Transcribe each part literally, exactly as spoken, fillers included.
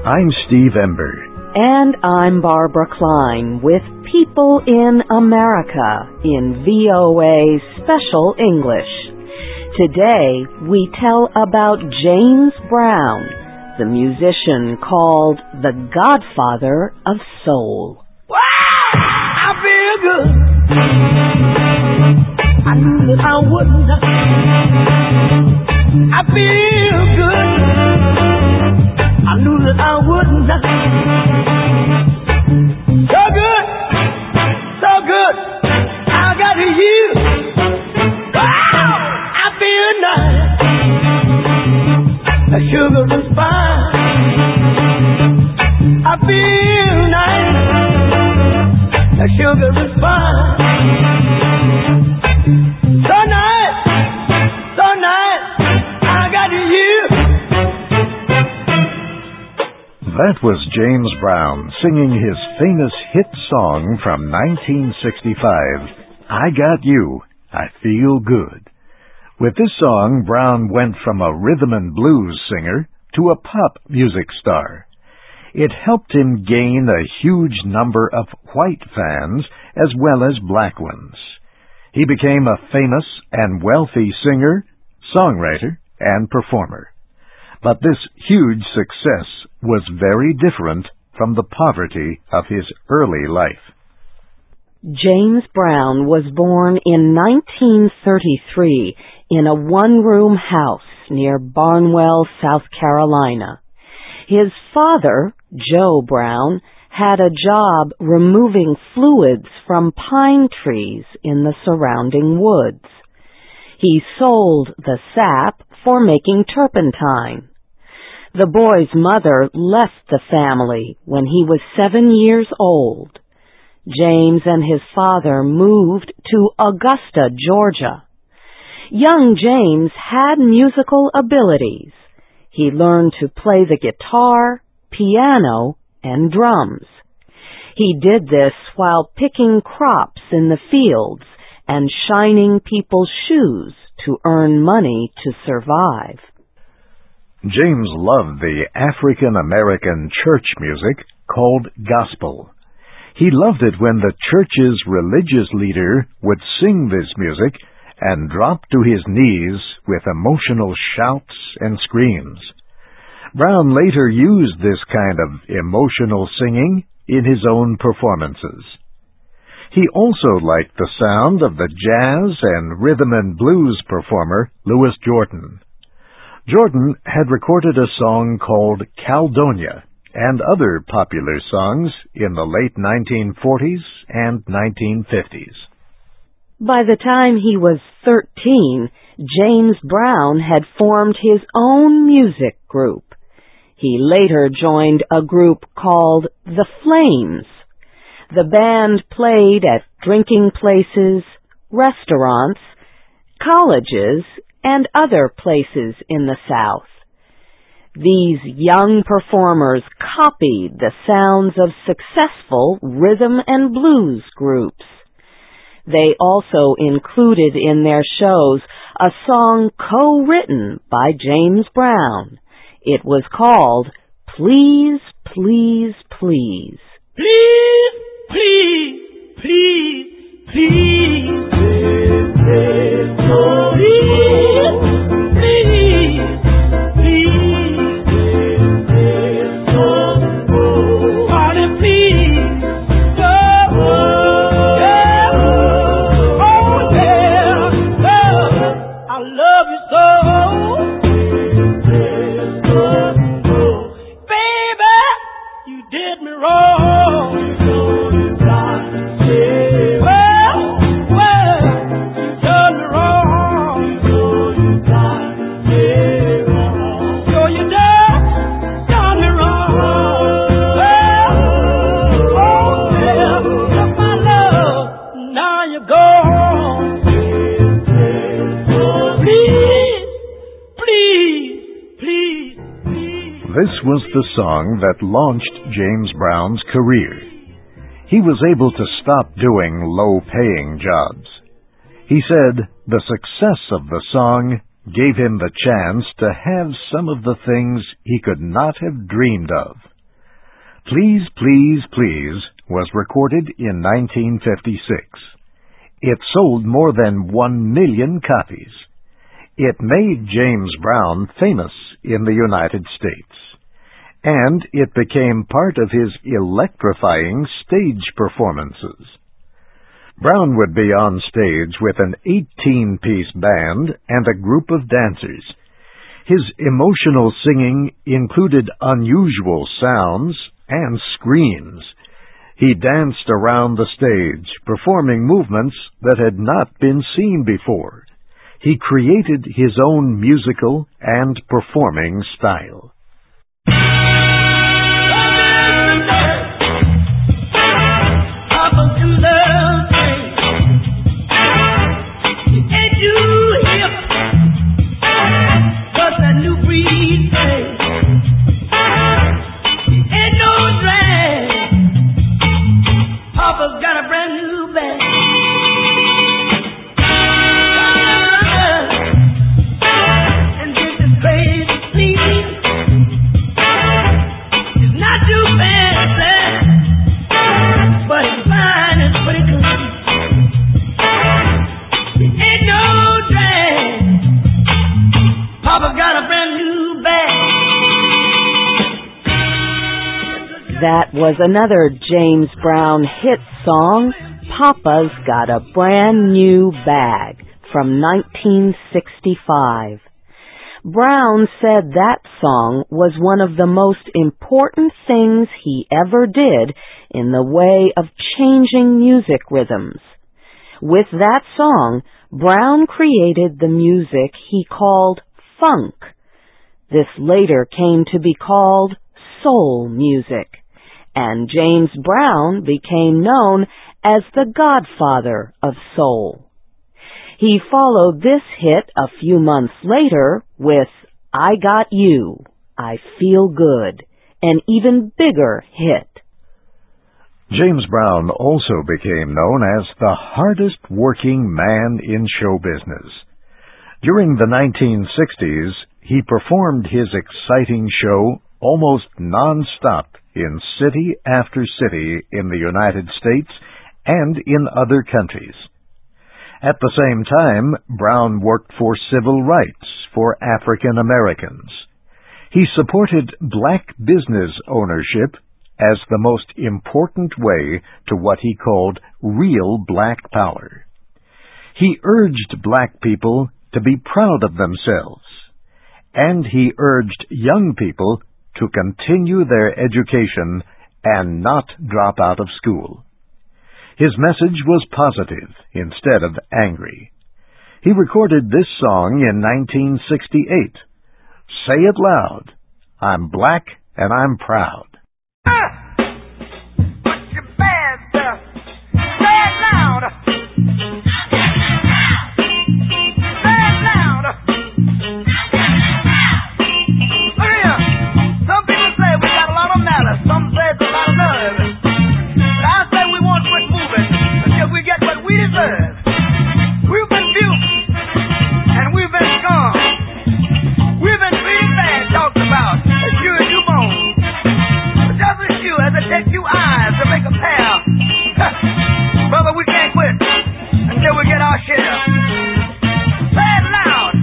I'm Steve Ember. And I'm Barbara Klein with People in America in V O A Special English. Today we tell about James Brown, the musician called the Godfather of Soul. Wow! I feel good. I knew that I wouldn't. I feel good. I knew that I wouldn't. So good, so good. I got you. Wow! I feel nice. The sugar is fine. I feel nice. The sugar is fine. So nice, so nice. I got you. That was James Brown singing his famous hit song from nineteen sixty-five, I Got You, I Feel Good. With this song, Brown went from a rhythm and blues singer to a pop music star. It helped him gain a huge number of white fans as well as black ones. He became a famous and wealthy singer, songwriter, and performer. But this huge success was very different from the poverty of his early life. James Brown was born in nineteen thirty-three in a one-room house near Barnwell, South Carolina. His father, Joe Brown, had a job removing fluids from pine trees in the surrounding woods. He sold the sap for making turpentine. The boy's mother left the family when he was seven years old. James and his father moved to Augusta, Georgia. Young James had musical abilities. He learned to play the guitar, piano, and drums. He did this while picking crops in the fields and shining people's shoes to earn money to survive. James loved the African-American church music called gospel. He loved it when the church's religious leader would sing this music and drop to his knees with emotional shouts and screams. Brown later used this kind of emotional singing in his own performances. He also liked the sound of the jazz and rhythm and blues performer Louis Jordan. Jordan had recorded a song called Caledonia and other popular songs in the late nineteen forties and nineteen fifties. By the time he was thirteen, James Brown had formed his own music group. He later joined a group called The Flames. The band played at drinking places, restaurants, colleges, and other places in the South. These young performers copied the sounds of successful rhythm and blues groups. They also included in their shows a song co-written by James Brown. It was called Please, Please, Please. Please, please, please, please, please, please, please, please, oh, Father, please, oh, yeah, oh, yeah, oh, I love you so. This was the song that launched James Brown's career. He was able to stop doing low-paying jobs. He said the success of the song gave him the chance to have some of the things he could not have dreamed of. Please, Please, Please was recorded in nineteen fifty-six. It sold more than one million copies. It made James Brown famous in the United States, and it became part of his electrifying stage performances. Brown would be on stage with an eighteen-piece band and a group of dancers. His emotional singing included unusual sounds and screams. He danced around the stage, performing movements that had not been seen before. He created his own musical and performing style. That was another James Brown hit song, Papa's Got a Brand New Bag, from nineteen sixty-five. Brown said that song was one of the most important things he ever did in the way of changing music rhythms. With that song, Brown created the music he called funk. This later came to be called soul music, and James Brown became known as the godfather of soul. He followed this hit a few months later with I Got You, I Feel Good, an even bigger hit. James Brown also became known as the hardest working man in show business. During the nineteen sixties, he performed his exciting show almost non-stop in city after city in the United States and in other countries. At the same time, Brown worked for civil rights for African Americans. He supported black business ownership as the most important way to what he called real black power. He urged black people to be proud of themselves, and he urged young people to continue their education and not drop out of school. His message was positive instead of angry. He recorded this song in nineteen sixty-eight. Say it loud. I'm black and I'm proud. Ah! Put your best, uh, say it loud. Say it loud. Look here. Some people say we got a lot of malice. Some say it's a lot of nerve. But I say we won't quit moving until we get what we deserve. We've been abused and we've been scorned. We've been treated bad, talked about as you and you bones. But just as you, as it takes you eyes to make a pair. Brother, we can't quit until we get our share. Say it loud.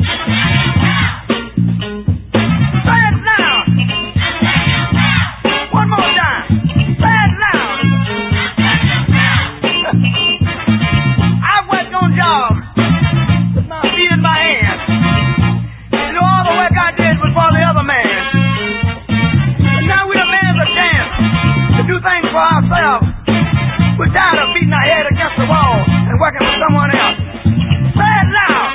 Say it loud. One more time. Say it loud. I've worked on jobs with my feet in my hands. You know, all the work I did was for the other man. But now we done man's a chance to do things for ourselves. We're tired of beating our head against the wall and working for someone else. Say it loud.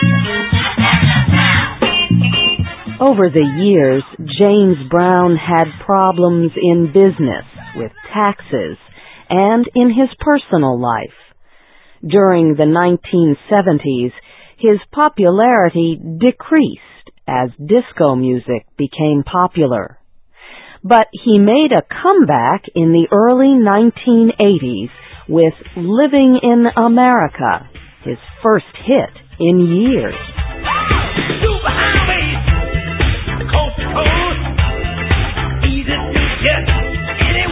Over the years, James Brown had problems in business, with taxes, and in his personal life. During the nineteen seventies, his popularity decreased as disco music became popular. But he made a comeback in the early nineteen eighties with Living in America, his first hit in years. Super highways, coast to coast, easy to get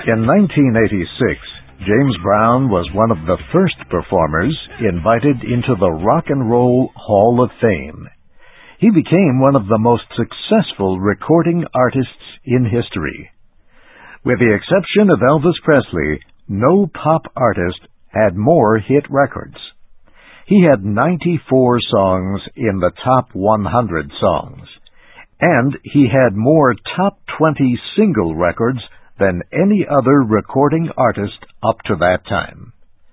In nineteen eighty-six, James Brown was one of the first performers invited into the Rock and Roll Hall of Fame. He became one of the most successful recording artists in history. With the exception of Elvis Presley, no pop artist had more hit records. He had ninety-four songs in the top one hundred songs, and he had more top twenty single records than any other recording artist up to that time.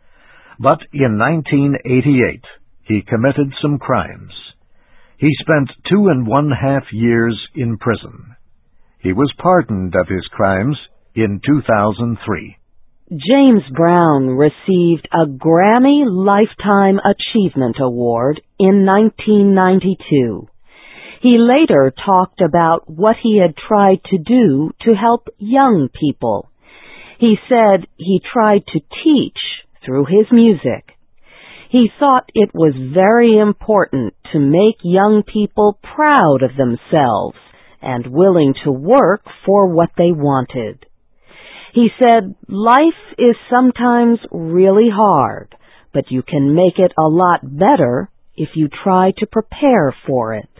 But in nineteen eighty-eight, he committed some crimes. He spent two and one half years in prison. He was pardoned of his crimes in two thousand three. James Brown received a Grammy Lifetime Achievement Award in nineteen ninety-two. He later talked about what he had tried to do to help young people. He said he tried to teach through his music. He thought it was very important to make young people proud of themselves and willing to work for what they wanted. He said, life is sometimes really hard, but you can make it a lot better if you try to prepare for it.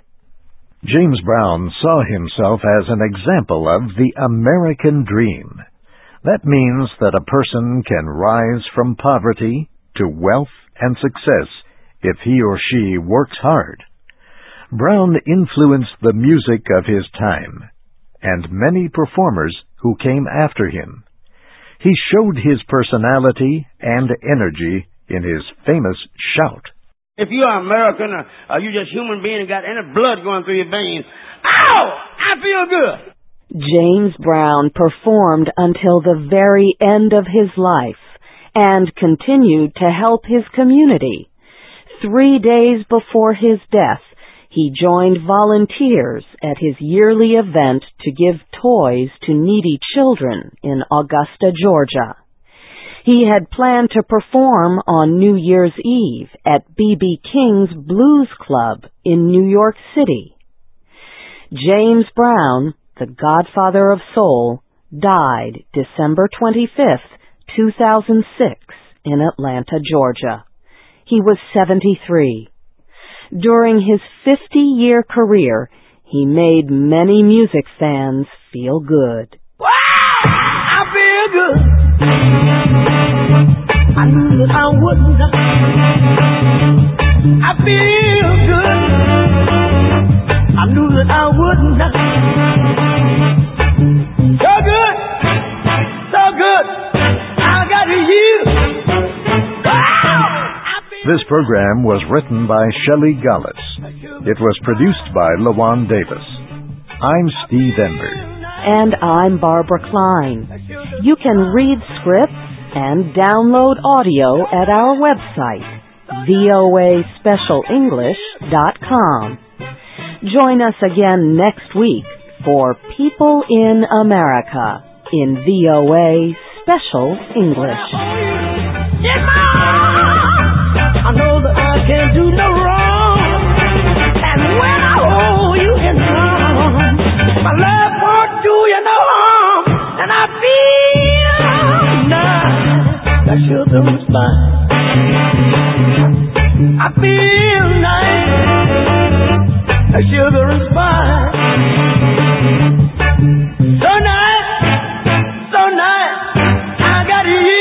James Brown saw himself as an example of the American dream. That means that a person can rise from poverty to wealth and success if he or she works hard. Brown influenced the music of his time, and many performers who came after him. He showed his personality and energy in his famous shout. If you are American or are you just human being and got any blood going through your veins, ow! I feel good! James Brown performed until the very end of his life and continued to help his community. Three days before his death, he joined volunteers at his yearly event to give toys to needy children in Augusta, Georgia. He had planned to perform on New Year's Eve at B B King's Blues Club in New York City. James Brown, the godfather of soul, died December twenty-fifth, two thousand six, in Atlanta, Georgia. He was seventy-three. During his fifty-year career, he made many music fans feel good. Wow! I feel good. I knew that I wouldn't. I feel good. I knew that I wouldn't. So good. So good. I got you. Wow! This program was written by Shelley Gullis. It was produced by LaJuan Davis. I'm Steve Enberg. And I'm Barbara Klein. You can read scripts and download audio at our website, V O A special english dot com. Join us again next week for People in America in V O A Special English. Yes, I know that I can't do no wrong, and when I hold you in arms, my love won't do you no harm, and I feel nice. That sugar is mine. I feel nice. That sugar is mine. So nice, so nice. I got you.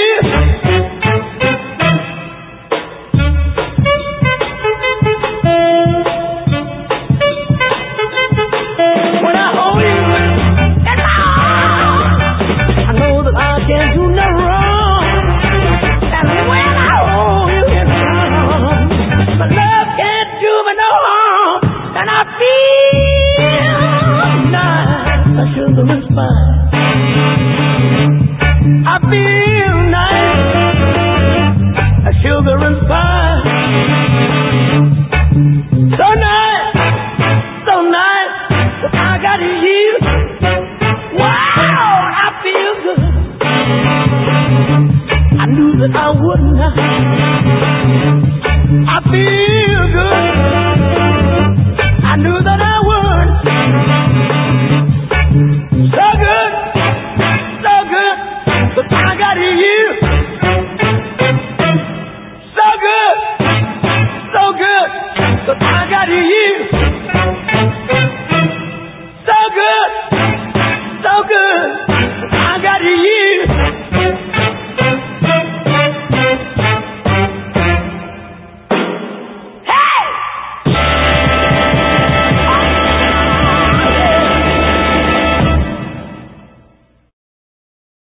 I feel nice, a sugar and spice. So nice, so nice, I got you. Wow, I feel good. I knew that I wouldn't. I feel good. I knew that I would. So good, so good. 'cause I got you. So good, so good.